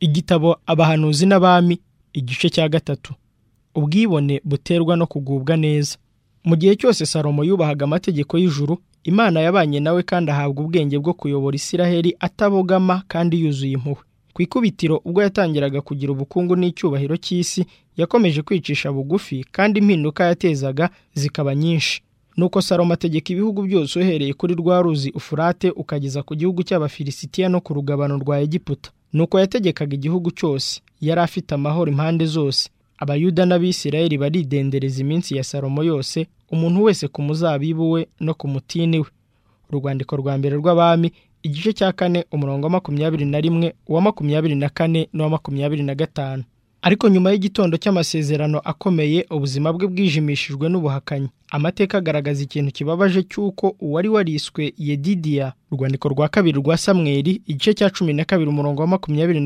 Igitabo Abahanuzi n'Abami, igice cya gatatu. Ubwibone buterwa no kugubwa neza. Mu gihe cyose Salomo yubahaga amategeko y'ijuru, Imana yabanye nawe kandi ahabwa ubwenge bwo kuyobora Isiraheli atabogama kandi yuzuye impuhwe. Ku ikubitiro ubwo yatangiraga kugira ubukungu n'icyubahiro cy'isi, yakomeje kwicisha bugufi kandi impinduka yatezaga zikaba nyinshi. Nuko Salomo ategeka ibihugu byose uhereye kuri rwa ruzi Ufurate ukageza ku gihugu cy'Abafilisitiya no ku rugabano rwa Egiputa. Nuko yategekaga igihugu cyose, yari afite amahoro impande zose. Abayuda n'Abisirayeli baridendereza iminsi ya Salomo yose, umuntu wese ku muzabibu we no ku mutini we. Urwandiko rwa mbere rw'Abami, igice cya 4 umurongo wa 21, uwa 24 n'uwa 25. Ariko nyuma y'igitondo cy'amasezerano akomeye, ubuzima bwe bwijimishijwe n'ubuhakanyi. Amateka agaragaza ikintu kibabaje cy'uko uwari wariswe Yedidiya, urwandiko rwa kabiri rwa Samweli, igice cya 12 umurongo wa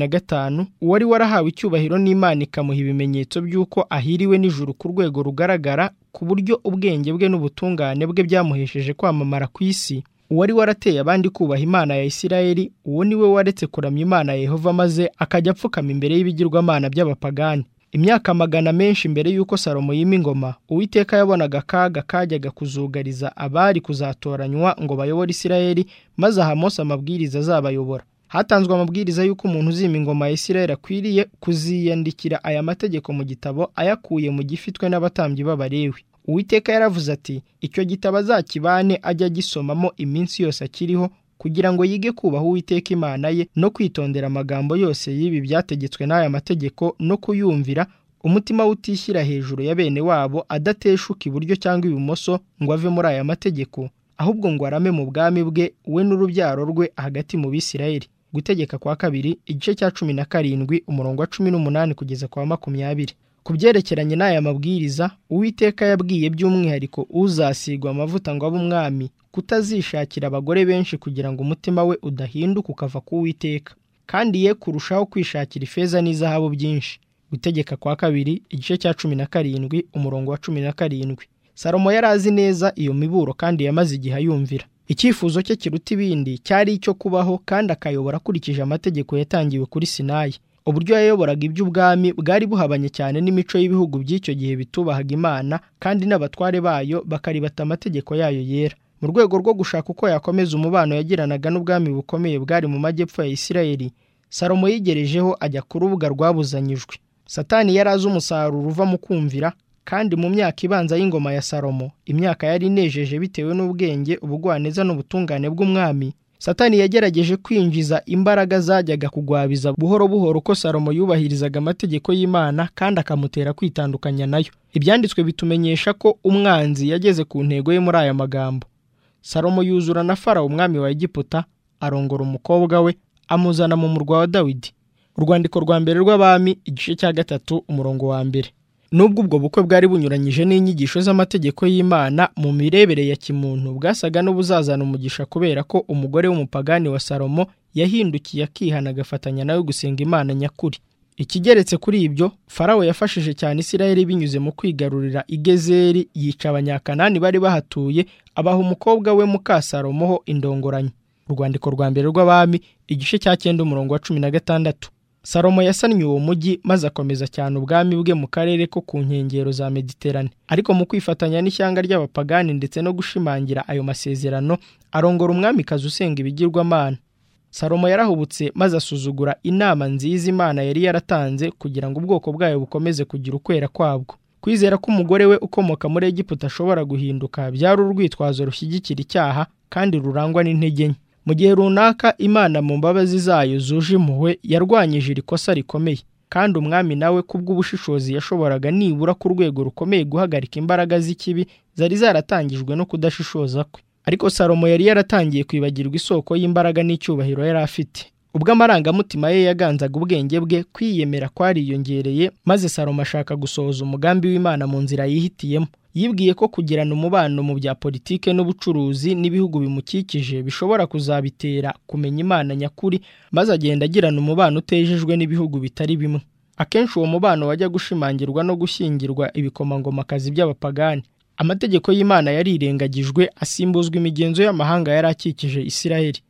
25, uwari warahawe icyubahiro n'Imana ikamuha ibimenyetso by'uko ahiriwe n'ijuru ku rwego rugaragara, ku buryo ubwenge bwe n'ubutungane bwe byamuhesheje kwamamara ku isi. Uwari warateye abandi kubaha Imana ya Isirayeli, uwo ni we waretse kuramya Imana ya Yehova maze akajya apfukama imbere y'ibigirwamana by'abapagani. Imyaka magana menshi mbere y'uko Salomo yima ingoma, Uwiteka yabonaga akaga kajyaga kuzugariza abari kuzatoranywa ngo bayobore Isirayeli, maze aha Mose amabwiriza azabayobora. Hatanzwe amabwiriza y'uko umuntu uzima ingoma ya Isirayeli akwiriye kuziyandikira aya mategeko mu gitabo ayakuye mu gifitwe n'abatambyi b'Abalewi. Uwiteka yaravuze ati, icyo gitabo azakibane ajya agisomamo iminsi yose akiriho, kugira ngo yige kubaha Uwiteka Imana ye no kwitondera amagambo yose y'ibi byategetswe n'aya mategeko no kuyumvira, umutima we utishyira hejuru ya bene wabo, adateshuka iburyo cyangwa ibumoso ngo ave muri aya mategeko, ahubwo ngo arame mu bwami bwe we n'urubyaro rwe hagati mu Bisirayeli. Gutegeka kwa kabiri, igice cya 17 umurongo wa 18 kugeza kwa 20. Ku byerekeranye n'aya mabwiriza, Uwiteka yabwiye by'umwihariko uzasigwa amavuta ngo abe umwami kutazishakira abagore benshi kugira ngo umutima we udahinduka ukava ku Uwiteka, kandi ye kurushaho kwishakira ifeza n'izahabu byinshi. Gutegeka kwa kabiri, igice cya 17 umurongo wa 17. Salomo yari azi neza iyo miburo kandi yamaze igihe ayumvira. Icyifuzo cye kiruta ibindi cyari icyo kubaho kandi akayobora akurikije amategeko yatangiwe kuri Sinayi. Uburyo yayoboraga iby'ubwami bwari buhabanye cyane n'imico y'ibihugu by'icyo gihe bitubahaga Imana, kandi n'abatware bayo bakaribata amategeko yayo yera. Mu rwego rwo gushaka uko yakomeza umubano yagiranaga n'ubwami bukomeye bwari mu majyepfo ya Isirayeli, Salomo yigerejeho ajya ku rubuga rwabuzanyijwe. Satani yari azi umusaruro uva mu kumvira, kandi mu myaka ibanza y'ingoma ya Salomo, imyaka yari inejeje bitewe n'ubwenge, ubugwaneza n'ubutungane bw'umwami, Satani yagerageje kwinjiza imbaraga zajyaga kugwabiza buhoro buhoro uko Salomo yubahirizaga amategeko y'Imana kandi akamutera kwitandukanya nayo. Ibyanditswe bitumenyesha ko umwanzi yageze ku ntego ye muri aya magambo. Salomo yuzura na Farawo umwami wa Egiputa, arongora umukobwa we, amuzana mu murwa wa Dawidi. Urwandiko rwa mbere rw'Abami, igice cya 3 umurongo wa 1. Nubwo ubwo bukwe bwari bunyuranyije n'inyigisho z'amategeko y'Imana mu mirebere ya kimuntu, bwasaga n'ubuzazana umugisha kubera ko umugore w'umupagani wa Salomo yahindukiye akihana agafatanya nawe gusenga Imana nyakuri. Ikigeretse kuri ibyo, Farawo yafashije cyane Isirayeli binyuze mu kwigarurira i Gezeri, yica Abanyakanani bari bahatuye, abaha umukobwa we muka Salomo ho indongoranyo. Urwandiko rwa mbere rw'Abami, igice cya 9 umurongo wa 16. Salomo yasannye uwo mujyi maze akomeza cyane ubwami bwe mu karere ko ku nkengero za Mediterane. Ariko mu kwifatanya n'ishyanga ry'abapagani ndetse no gushimangira ayo masezerano, arongora umwamikazi usenga ibigirwamana. Salomo yarahubutse maze asuzugura inama nziza Imana yari yaratanze kugira ngo ubwoko bwayo bukomeze kugira ukwera kwabwo. Kwizera ko umugore we ukomoka muri Egiputa ashobora guhinduka byari urwitwazo rushyigikira icyaha kandi rurangwa n'intege nke. Mu gihe runaka Imana mu mbabazi zayo zuje impuhwe yarwanyije iri kosa rikomeye, kandi umwami nawe kubw'ubushishozi yashoboraga nibura ku rwego rukomeye guhagarika imbaraga z'ikibi zari zaratangijwe no kudashishoza kwe. Ariko Salomo yari yaratangiye kwibagirwa isoko y'imbaraga n'icyubahiro yari afite. Ubwo amarangamutima ye yaganzaga ubwenge bwe, kwiyemera kwariyongereye, maze Salomo ashaka gusohoza umugambi w'Imana mu nzira yihitiyemo. Yibwiye ko kugirana umubano mu bya politike n'ubucuruzi n'ibihugu bimukikije bishobora kuzabitera kumenya Imana nyakuri, maze agenda agirana umubano utejejwe n'ibihugu bitari bimwe. Akenshi uwo mubano wajya gushimangirwa no gushyingirwa ibikomangomakazi by'abapagani. Amategeko y'Imana yarirengagijwe, asimbuzwa imigenzo y'amahanga yari akikije Isirayeli.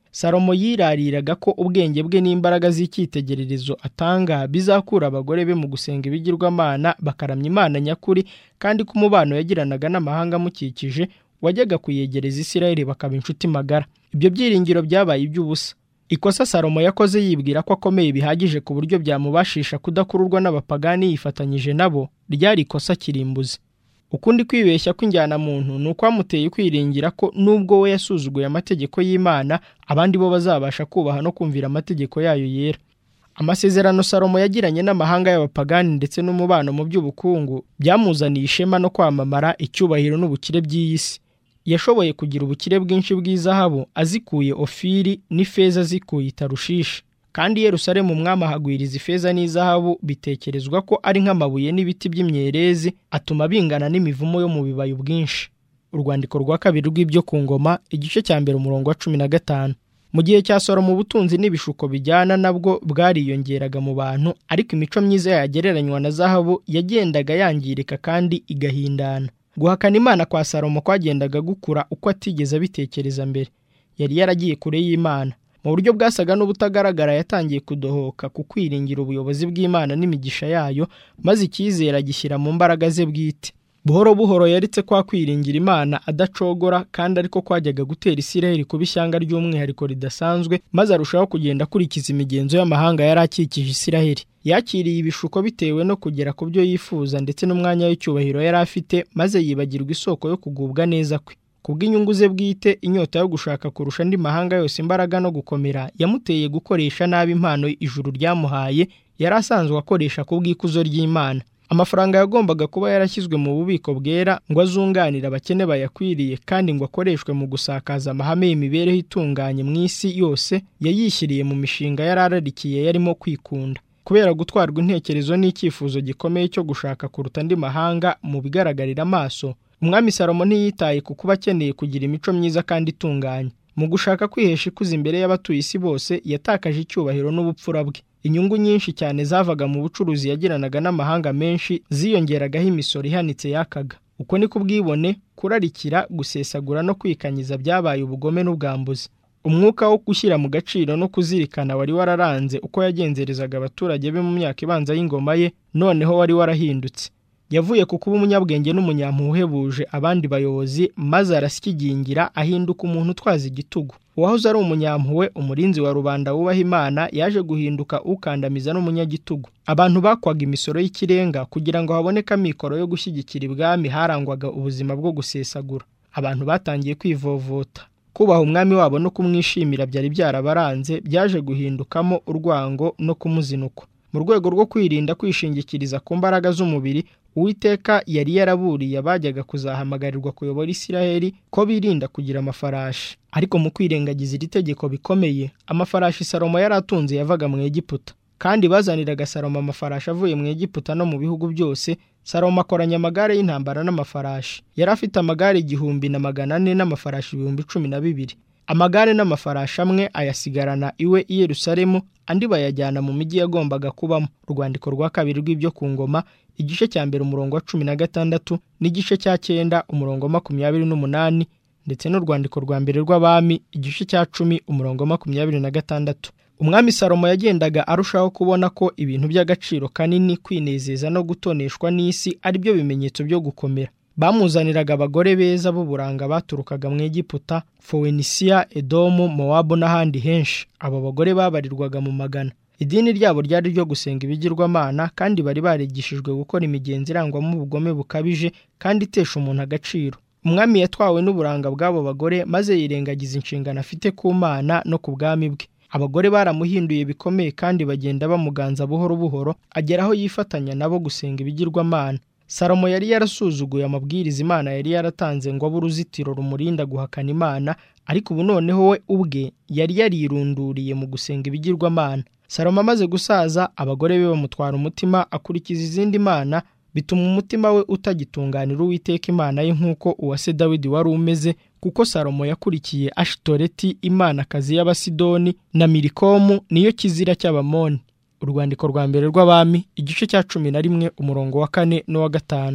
Salomo yirariraga ko ubwenge bwe n'imbaraga z'icyitegererezo atanga bizakura abagore be mu gusenga ibigirwamana bakaramya Imana nyakuri, kandi ko umubano yagiranaga n'amahanga amukikije wajyaga kuyegereza Isirayeli bakaba inshuti magara. Ibyo byiringiro byabaye iby'ubusa. Ikosa Salomo yakoze yibwira ko akomeye bihagije ku buryo byamubashisha kudakururwa n'abapagani yifatanyije nabo, ryari ikosa kirimbuzi. Ukundi kwibeshya kw'injyana muntu ni ukwamuteye kwiringira ko nubwo we yasuzuguye amategeko y'Imana, abandi bo bazabasha kubaha no kumvira amategeko yayo yera. Amasezerano Salomo yagiranye n'amahanga y'abapagani ndetse n'umubano mu by'ubukungu byamuzaniye ishema no kwamamara, icyubahiro n'ubukire by'iyi si. Yashoboye kugira ubukire bwinshi bw'izahabu azikuye Ofiri, n'ifeza zikuye i Tarushishi. Kandi Yerusalemu umwami ahagwiriza ifeza n'izahabu bitekerezwa ko ari nk'amabuye n'ibiti by'imyerezi, atuma bingana n'imivumo yo mu bibaya bwinshi. Urwandiko rwa kabiri rw'ibyo ku ngoma, igice cya mbere umurongo wa 15. Mu gihe cya Salomo ubutunzi n'ibishuko bijyana nabwo bwariyongeraga mu bantu, ariko imico myiza yagereranywa na zahabu yagendaga yangirika kandi igahindana. Guhakana Imana kwa Salomo kwagendaga gukura uko atigeze abitekereza mbere. Yari yaragiye kure y'Imana. Mu buryo bwasaga n'ubutagaragara yatangiye kudohoka ku kwiringira ubuyobozi bw'Imana n'imigisha yayo, maze icyizere gishyira mu mbaraga ze bwite. Buhoro buhoro yaretse kwa kwiringira Imana adacogora, kandi ariko kwajyaga gutera Isirayeli kuba ishyanga ry'umwihariko ridasanzwe, maze arushaho kugenda akurikiza imigenzo y'amahanga yari akikije Isirayeli. Yakiriye ibishuko bitewe no kugera ku byo yifuza ndetse n'umwanya w'icyubahiro yari afite, maze yibagirwa isoko yo kugubwa neza kwe. Kubw'inyungu ze bwite, inyota yo gushaka kurusha andi mahanga yose imbaraga no gukomera yamuteye gukoresha nabi impano ijuru ryamuhaye yari asanzwe akoresha kubw'ikuzo ry'Imana. Amafaranga yagombaga kuba yarashyizwe mu bubiko bwera ngo azunganire abakene bayakwiriye, kandi ngo akoreshwe mu gusakaza amahame y'imibereho itunganye mu isi yose, yayishyiriye mu mishinga yari ararikiye yarimo kwikunda. Kubera gutwarwa intekerezo n'icyifuzo gikomeye cyo gushaka kuruta andi mahanga mu bigaragarira amaso, umwami Salomo ntiyitaye ku kuba akeneye kugira imico myiza kandi itunganye. Mu gushaka kwihesha ikuzo imbere y'abatuye isi bose, yatakaje icyubahiro n'ubupfura bwe. Inyungu nyinshi cyane zavaga mu bucuruzi yagiranaga n'amahanga menshi ziyongeragaho imisoro ihanitse yakaga. Uko ni kubwibone, kurarikira, gusesagura no kwikanyiza byabaye ubugome n'ubwambuzi. Umwuka wo gushyira mu gaciro no kuzirikana wari wararanze uko yagenzerezaga abaturage be mu myaka ibanza y'ingoma ye, noneho wari warahindutse. Yavuye ku kuba umunyabwenge n'umunyampuhwe uhebuje abandi bayobozi, maze arasyigingira ahinduka umuntu utwaza igitugu. Uwahoze ari umunyampuhwe, umurinzi wa rubanda wubaha Imana, yaje guhinduka ukandamiza n'umunyagitugu. Abantu bakwaga imisoro y'ikirenga kugira ngo haboneke amikoro yo gushyigikira ibwami, harangwaga ubuzima bwo gusesagura. Abantu batangiye kwivovota. Kubaha umwami wabo no kumwishimira byari byarabaranze, byaje guhindukamo urwango no kumuzinukwa. Mu rwego rwo kwirinda kwishingikiriza ku mbaraga z'umubiri, Uwiteka yari yaraburiye abajyaga kuzahamagarirwa kuyobora Isirayeli ko birinda kugira amafarashi. Ariko mu kwirengagiza iri tegeko bikomeye, amafarashi Salomo yari atunze yavaga mu Egiputa, kandi bazaniraga Salomo amafarashi avuye mu Egiputa no mu bihugu byose. Salomo akoranya amagare y'intambara n'amafarashi. Yari afite amagare 1,400 n'amafarashi 12,000. Amagare n'amafarashi amwe ayasigarana iwe i Yerusalemu, andi bayajyana mu migi yagombaga kubamo. Urwandiko rwa kabiri rw'ibyo ku ngoma, igice cya mbere umurongo wa 16 n'igice cya 9 umurongo wa 28, ndetse n'urwandiko rwa mbere rw'abami, igice cya 10 umurongo wa 26. Umwami Salomo yagendaga arushaho kubona ko ibintu by'agaciro kanini, kwinezeza no gutoneshwa n'isi ari byo bimenyetso byo gukomera. Bamuzaniraga abagore beza b'uburanga baturukaga mu Egiputa, Fowenisiya, Edomu, Mowabu n'ahandi henshi. Abo bagore babarirwaga mu magana. Idini ryabo ryari ryo gusenga ibigirwamana, kandi bari barigishijwe gukora imigenzo irangwamo ubugome bukabije kandi itesha umuntu agaciro. Umwami yatwawe n'uburanga bw'abo bagore, maze yirengagiza inshingano afite ku Mana no ku bwami bwe. Abagore baramuhinduye bikomeye kandi bagenda bamuganza buhoro buhoro, agera aho yifatanya nabo gusenga ibigirwamana. Salomo yari yarasuzuguye amabwiriza Imana yari yaratanze ngo abe uruzitiro rumurinda guhakana Imana, ariko ubu noneho we ubwe yari yarirunduriye mu gusenga ibigirwamana. Salomo amaze gusaza, abagore be bamutwara umutima akurikiza izindi mana, bituma umutima we utagitunganira Uwiteka Imana ye nk'uko uwase Dawidi wari umeze, kuko Salomo yakurikiye Ashitoreti, imanakazi y'Abasidoni, na Milikomu, niyo kizira cy'Abamoni. Urwandiko rwa mbere rw'abami, igice cya 11 umurongo wa 4 n'uwa 5.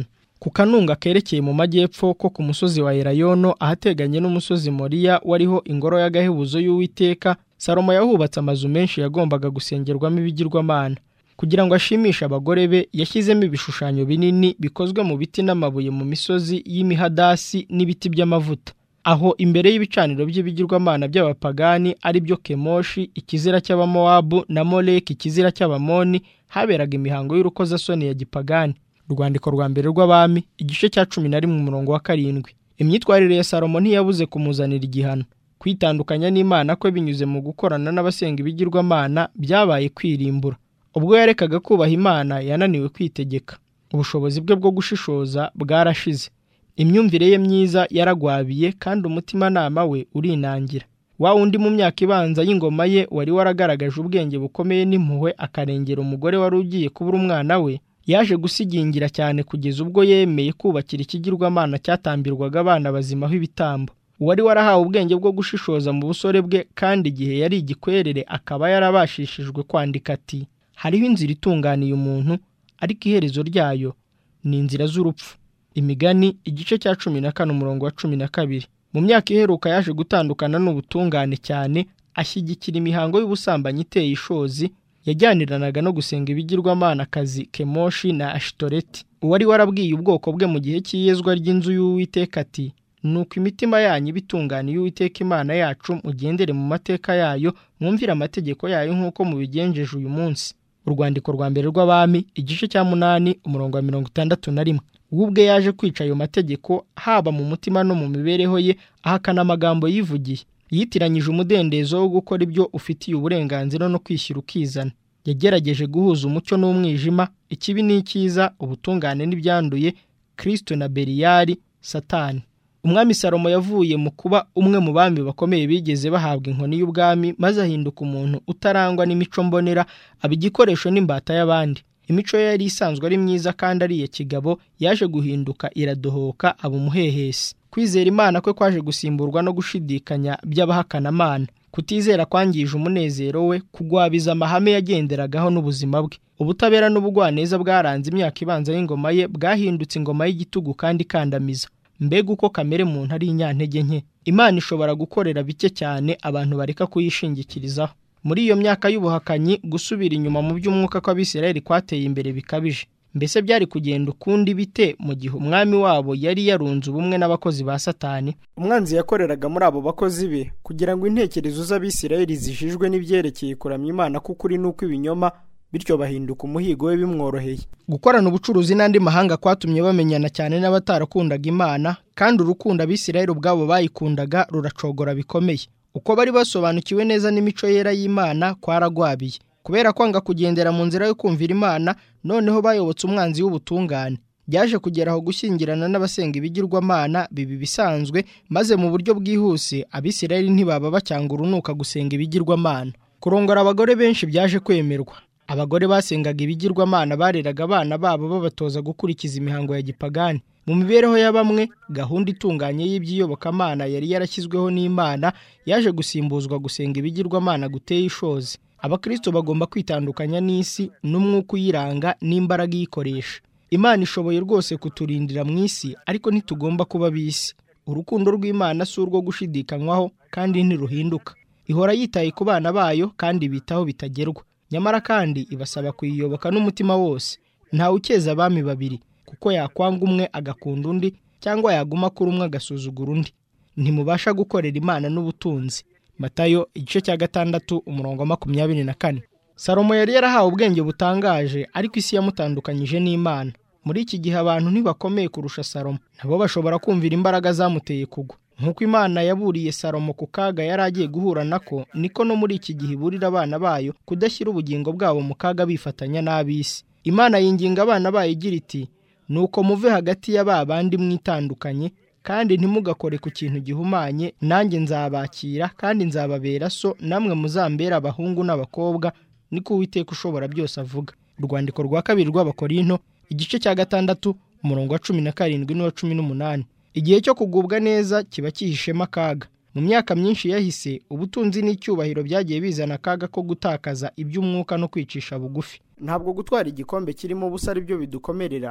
ku kanunga kerekeye mu majyepfo ko ku musozi wa Elayono ahateganye n'umusozi Moriya wariho ingoro y'agahebuzo y'Uwiteka, Salomo yahubatse amazu menshi yagombaga gusengerwamo ibigirwamana. Kugira ngo ashimishe abagore be, yashyizemo ibishushanyo binini bikozwe mu biti n'amabuye mu misozi y'imihadasi n'ibiti by'amavuta. Aho imbere y'ibicaniro by'ibigirwamana by'abapagani ari byo Kemoshi ikizira cy'Abamowabu na Moleki ikizira cy'Abamoni, haberaga imihango y'urukozasoni ya gipagani. Urwandiko rwa mbere rw'Abami igice cya 11 umurongo wa 7. Imyitwarire ya Salomo ntiyabuze kumuzanira igihano. Kwitandukanya n'Imana kwe binyuze mu gukorana n'abasenga ibigirwamana byabaye kwirimbura. Ubwo yarekaga kubaha Imana yananiwe kwitegeka. Ubushobozi bwe bwo gushishoza bwarashize. Imyumvire ye myiza yaragwabiye kandi umutimanama we urinangira. Wa wundi mu myaka ibanza y'ingoma ye wari waragaragaje ubwenge bukomeye n'impuhwe akarengera umugore wari ugiye kubura umwana we, yaje gusigingira cyane kugeza ubwo yemeye kubakira ikigirwamana cyatambirwaga abana bazimaho ibitambo. Uwari warahawe ubwenge bwo gushishoza mu busore bwe kandi igihe yari igikwerere akaba yarabashishijwe kwandika ati: hariho inzira itunganiye umuntu, ariko iherezo ryayo ni inzira z'urupfu. Imigani igice cya 14 umurongo wa 12. Mu myaka iheruka yaje gutandukana n'ubutungane cyane, ashyigikira imihango y'ubusambanyi iteye ishozi, yajyaniranaga no gusenga ibigirwamana kazi Kemoshi na Ashitoreti. Uwari warabwiye ubwoko bwe mu gihe cy'iyezwa ry'inzu y'Uwiteka ati: nuko imitima yanyu bitunganiye Uwiteka Imana yacu, mugendere mu mateka yayo, mwumvire amategeko yayo nk'uko mubigenjeje uyu munsi. Urwandiko rwa mbere rw'Abami igice cya 8 umurongo wa 61. Ubwe yaje kwica ayo mategeko haba mu mutima no mu mibereho ye, ahakana amagambo yivugiye. Yitiranyije umudendezo wo gukora ibyo ufitiye uburenganzira no kwishyira ukizana. Yagerageje guhuza umucyo n'umwijima, ikibi n'icyiza, ubutungane n'ibyanduye, Kristo na Beliyali, Satani. Umwami Salomo yavuye mu kuba umwe mu bami bakomeye bigeze bahabwa inkoni y'ubwami, maze ahinduka umuntu utarangwa n'imico mbonera, abigikoresho n'imbata y'abandi. Imico ye yari isanzwe ari myiza kandi ari iya kigabo, yaje guhinduka iradohoka aba umuhehesi. Kwizera Imana kwe kwaje gusimburwa no gushidikanya by'abahakana Imana. Kutizera kwangije umunezero we, kugwabiza amahame yagenderagaho n'ubuzima bwe. Ubutabera n'ubugwaneza bwaranze imyaka ibanza y'ingoma ye bwahindutse ingoma y'igitugu kandi ikandamiza. Mbega uko kamere muntu ari inyantege nke! Imana ishobora gukorera bike cyane abantu bareka kuyishingikirizaho. Muri iyo myaka y'ubuhakanyi, gusubira inyuma mu by'umwuka kw'Abisirayeli kwateye imbere bikabije. Mbese byari kugenda ukundi bite mu gihe umwami wabo yari yarunze ubumwe n'abakozi ba Satani? Umwanzi yakoreraga muri abo bakozi be kugira ngo intekerezo z'Abisirayeli zijijwe n'ibyerekeye kuramya Imana k'ukuri n'uko ibinyoma, bityo bahinduka umuhigo we bimworoheye. Gukorana ubucuruzi n'andi mahanga kwatumye bamenyana cyane n'abatarakundaga Imana, kandi urukundo Abisirayeli ubwabo bayikundaga ruracogora bikomeye. Uko bari basobanukiwe neza n'imico yera y'Imana kwaragwabiye. Kubera kwanga kugendera mu nzira yo kumvira Imana, noneho bayobotse umwanzi w'ubutungane. Byaje kugeraho gushyingirana n'abasenga ibigirwamana bibi bisanzwe, maze mu buryo bwihuse Abisirayeli ntibaba bacyanga urunuka gusenga ibigirwamana. Kurongora abagore benshi byaje kwemerwa. Abagore basengaga ibigirwamana bareraga abana babo babatoza gukurikiza imihango ya gipagani. Mu mibereho ya bamwe, gahunda itunganye y'iby'iyobokamana yari yarashyizweho n'Imana yaje gusimbuzwa gusenga ibigirwamana guteye ishozi. Abakristo bagomba kwitandukanya n'isi n'umwuka uyiranga n'imbaraga iyikoresha. Imana ishoboye rwose kuturindira mu isi, ariko ntitugomba kuba bisi. Urukundo rw'Imana si urwo gushidikanywaho kandi ntiruhinduka. Ihora yitaye ku bana bayo kandi bitaho bitagerwa. Nyamara kandi ibasaba kuyiyoboka n'umutima wose. Ntawe ukeza abami babiri, kuko yakwanga umwe agakunda undi, cyangwa yaguma kuri umwe agasuzugura undi. Ntimubasha gukorera Imana n'ubutunzi. Matayo igice cya 6 umurongo wa 24. Salomo yari yarahawe ubwenge butangaje, ariko isi yamutandukanyije n'Imana. Muri iki gihe abantu ntibakomeye kurusha Salomo, nabo bashobora kumvira imbaraga zamuteye kugwa. Nk'uko Imana yaburiye Salomo ku kaga yari agiye guhura nako, niko no muri iki gihe iburira abana bayo kudashyira ubugingo bwabo mu kaga bifatanya n'ab'isi. Imana yinginga abana bayo igira iti: nuko muve hagati ya ba bandi mwitandukanye, kandi ntimugakore ku kintu gihumanye, nanjye nzabakira kandi nzababera so, namwe muzambera abahungu n'abakobwa, niko Uwiteka ushobora byose avuga. Urwandiko rwa kabiri rw'Abakorinto igice cya 6 umurongo wa 17 n'uwa 18. Igihe cyo kugubwa neza kiba kihishema akaga. Mu myaka myinshi yahise, ubutunzi n'icyubahiro byagiye bizana akaga ko gutakaza iby'umwuka no kwicisha bugufi. Ntabwo gutwara igikombe kirimo ubusa ari byo bidukomerera,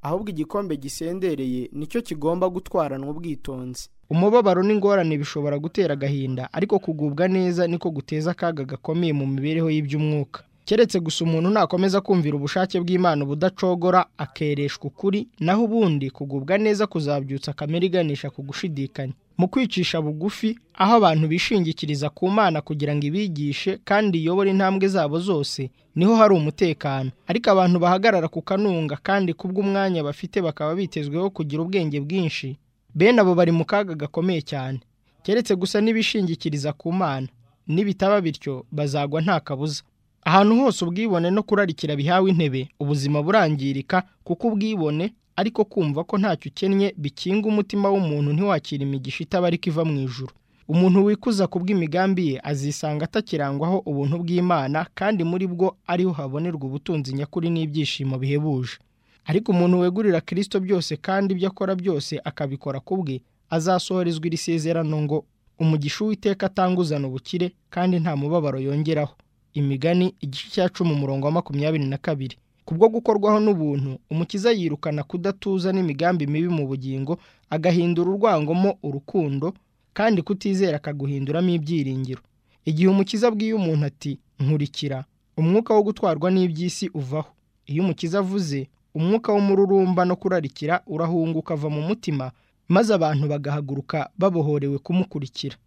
ahubwo igikombe gisendereye nicyo kigomba gutwaranwa ubwitonzi. Umubabaro n'ingorane bishobora gutera agahinda, ariko kugubwa neza niko guteza akaga gakomeye mu mibereho y'iby'umwuka. Keretse gusa umuntu nakomeza kumvira ubushake bw'Imana ubudacogora akereshwa ukuri, naho ubundi kugubwa neza kuzabyutsa kamere iganisha ku gushidikanya. Mu kwicisha bugufi, aho abantu bishingikiriza ku Mana kugira ngo ibigishe kandi iyobore intambwe zabo zose, niho hari umutekano. Ariko abantu bahagarara ku kanunga kandi kubw'umwanya bafite bakaba bitezweho kugira ubwenge bwinshi, bene abo bari mu kaga gakomeye cyane. Keretse gusa n'ibishingikiriza ku Mana, nibitaba bityo bazagwa nta kabuza. Ahantu hose ubwibone no kurarikira bihawe intebe, ubuzima burangirika, kuko ubwibone ariko kumva ko ntacyo ukennye bikinga umutima w'umuntu ntiwakira imigisha itabarika iva mu ijuru. Umuntu wikuza kubw'imigambi ye azisanga atakirangwaho ubuntu bw'Imana, kandi muri bwo ariho habonerwa ubutunzi nyakuri n'ibyishimo bihebuje. Ariko umuntu wegurira Kristo byose kandi ibyo akora byose akabikora ku bwe, azasohorezwa iri sezerano ngo umugisha Uwiteka atanga uzana ubukire kandi nta mubabaro yongeraho. Imigani igice cya 10:22. Kubwo gukorwaho n'ubuntu, Umukiza yirukana kudatuza n'imigambi mibi mu bugingo, agahindura urwangomo urukundo, kandi kutizera akaguhinduramo ibyiringiro. Igihe Umukiza abwiye umuntu ati nkurikira, umwuka wo gutwarwa n'iby'isi uvaho. Iyo Umukiza avuze, umwuka w'umururumba no kurarikira urahunguka ava mu mutima, maze abantu bagahaguruka babohorewe kumukurikira.